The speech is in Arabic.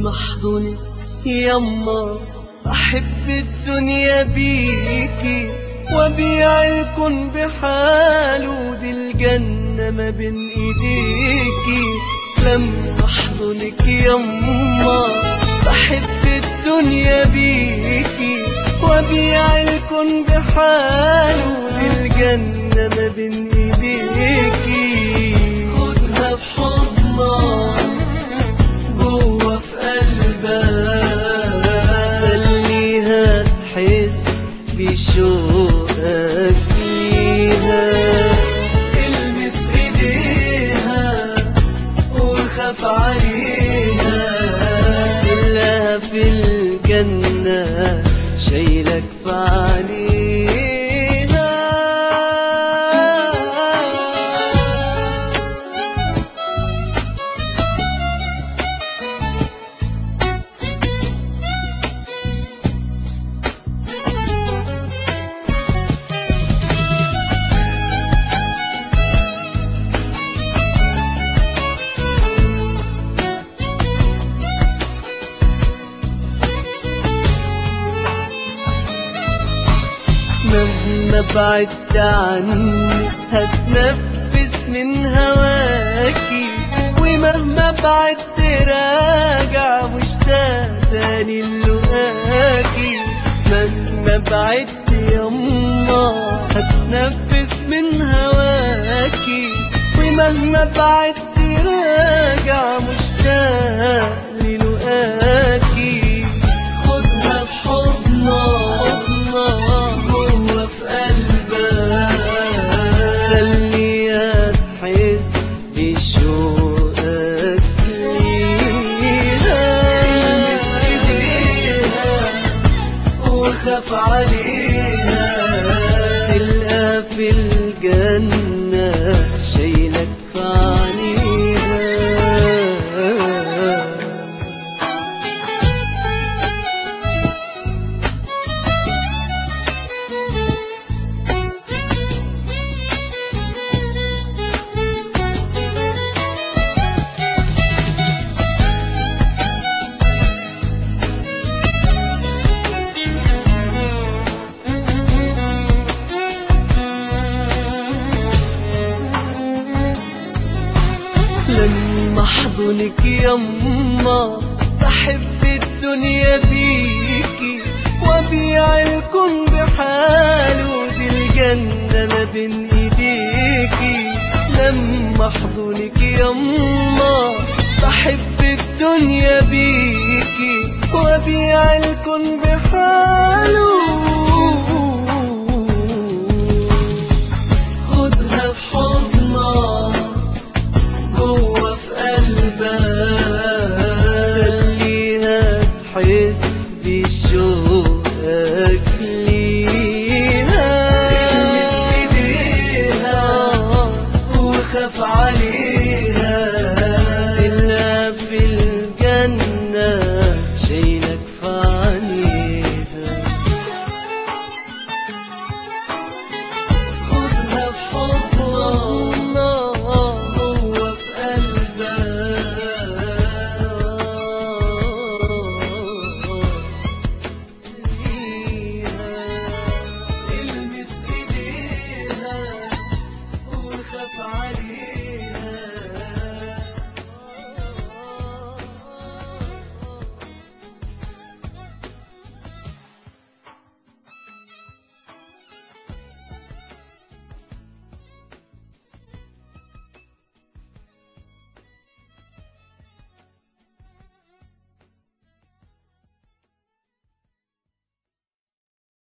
احضنك يما احب الدنيا بيكي وابيع الكون بحاله، دي الجنة ما بين ايديكي. لما احضنك يما بحب الدنيا بيكي وابيع الكون بحاله، دي الجنة ما بين ايديكي. خدها بحضنك جوه في قلبك، خليها تحس بشوقك ليها. المس ايديها وخاف عليها، كلها في الجنة شايلك في عينيها. مهما بعدت عني هتنفس من هواكي، ومهما بعدت راجع مشتاق تاني لقاكي. مهما بعدت يما هتنفس من هواكي، ومهما بعدت راجع مشتاق للقاكي. خدها بحضنك جوه في قلبك، خليها تحس بشوقك ليها. المس ايديها وخاف عليها، تلقى في الجنة شايلك في عينيها. لما احضنك يما بحب الدنيا بيكي وابيع الكون بحاله، دي الجنة ما بين ايديكي. لما احضنك يما بحب الدنيا بيكي وابيع الكون بحاله.